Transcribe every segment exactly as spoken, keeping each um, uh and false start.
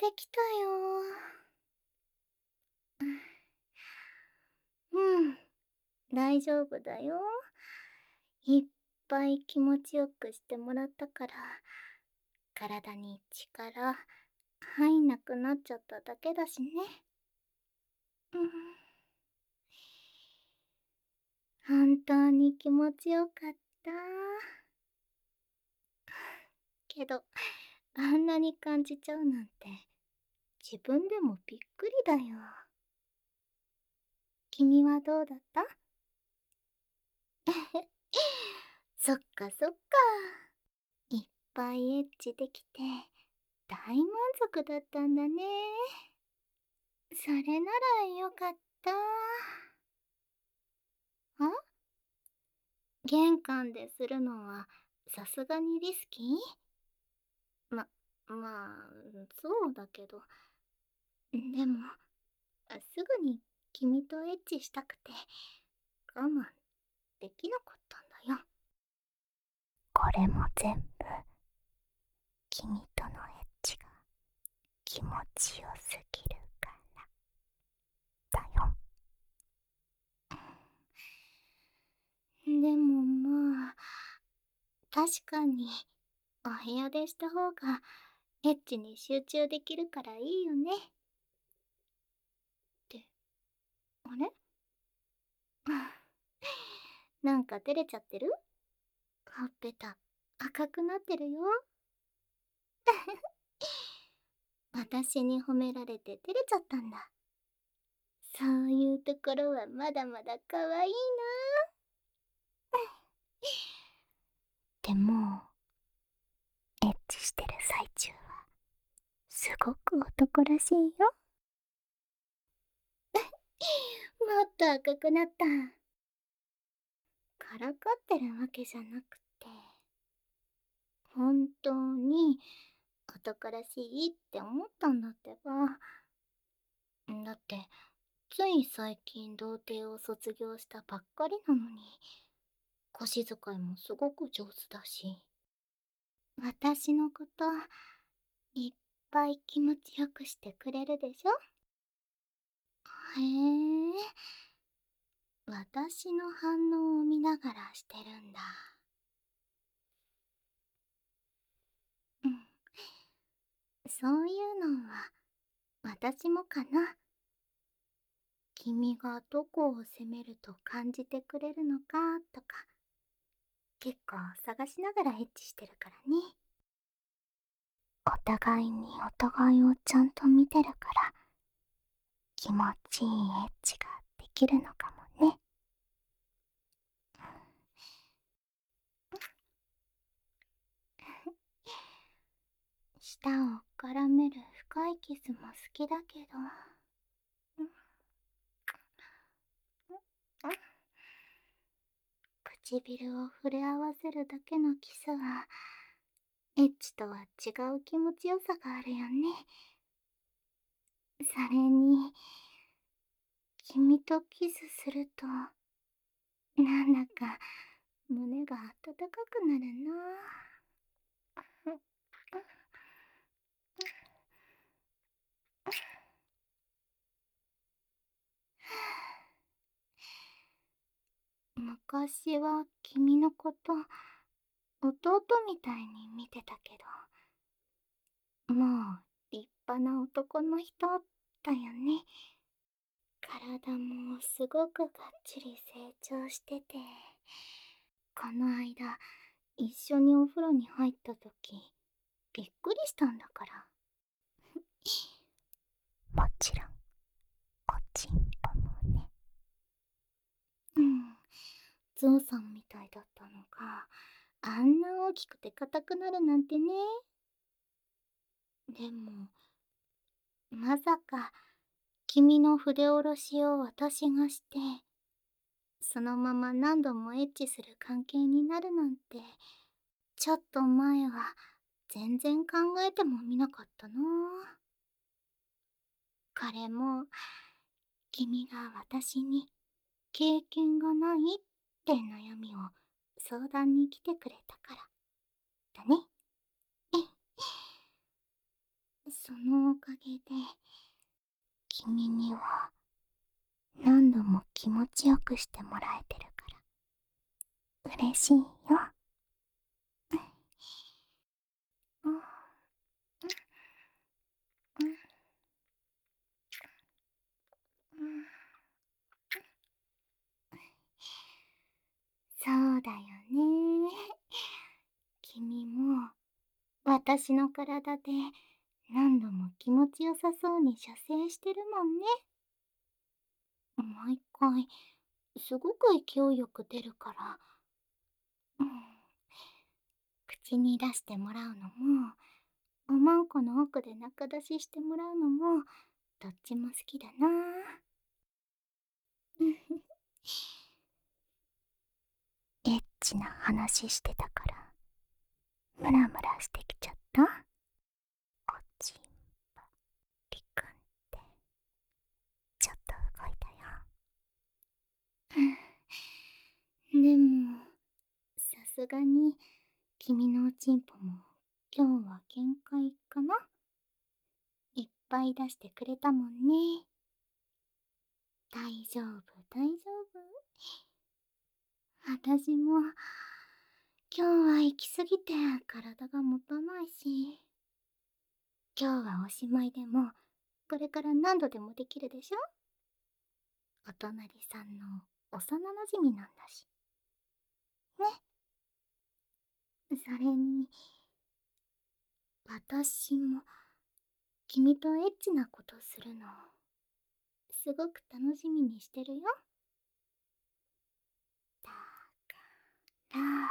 できたよ。うん、大丈夫だよ。いっぱい気持ちよくしてもらったから、体に力入んなくなっちゃっただけだしね。うん、本当に気持ちよかった。けど、あんなに感じちゃうなんて、自分でもびっくりだよ。君はどうだった？そっかそっか。いっぱいエッチできて、大満足だったんだね。それならよかった。あ、玄関でするのはさすがにリスキー？ま、まあ、そうだけど。でも、すぐに君とエッチしたくて我慢できなかったんだよ。これも全部君とのエッチが気持ちよすぎるからだよ。でもまあ、確かにお部屋でした方がエッチに集中できるからいいよね。って、あれ？なんか照れちゃってる？ほっぺた赤くなってるよ。私に褒められて照れちゃったんだ。そういうところはまだまだ可愛いな。でも、エッチしてる最中はすごく男らしいよ。もっと赤くなった。からかってるわけじゃなくて、本当に男らしいって思ったんだってば。だって、つい最近童貞を卒業したばっかりなのに、腰使いもすごく上手だし、私のこといっぱい気持ちよくしてくれるでしょ？へえ、私の反応を見ながらしてるんだ。うん、そういうのは私もかな。君がどこを責めると感じてくれるのかとか、結構探しながらエッチしてるからね。お互いにお互いをちゃんと見てるから、気持ちいいエッチができるのかもね。舌を絡める深いキスも好きだけど、唇を触れ合わせるだけのキスはエッチとは違う気持ちよさがあるよね。それに君とキスするとなんだか胸が温かくなるな。昔は君のこと弟みたいに見てたけど、もう立派な男の人だよね。体もすごくがっちり成長してて、この間一緒にお風呂に入った時びっくりしたんだから。もちろんおちんぽもね。うん、ゾウさんみたいだったのがあんな大きくて硬くなるなんてね。でもまさか君の筆下ろしを私がしてそのまま何度もエッチする関係になるなんて、ちょっと前は全然考えてもみなかったな。彼も君が私に経験がないって悩みを相談に来てくれたからだね。 そのおかげで君には何度も気持ちよくしてもらえてるから嬉しいよ。うん、うん、うん、そうだよね。君も私の体で何度も気持ちよさそうに射精してるもんね。毎回すごく勢いよく出るから、うん、口に出してもらうのもおまんこの奥で中出ししてもらうのもどっちも好きだな。エッチな話してたからムラムラしてきちゃった。おちんぱりくんってちょっと動いたよ。でもさすがに君のおちんぽも今日は限界かな。いっぱい出してくれたもんね。大丈夫大丈夫。私も今日は行き過ぎて体が持たないし、今日はおしまいでもこれから何度でもできるでしょ。お隣さんの幼馴染なんだしね。それに私も君とエッチなことするのすごく楽しみにしてるよ。だから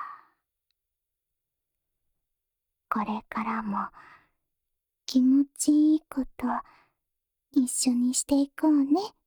これからも気持ちいいこと一緒にしていこうね。